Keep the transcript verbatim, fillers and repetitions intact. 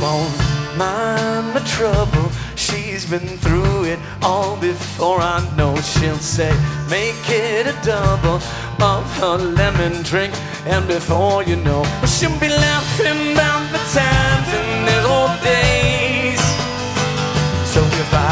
won't mind my trouble. She's been through it all before. I know she'll say, make it a double of her lemon drink. And before you know, she'll be laughing about the times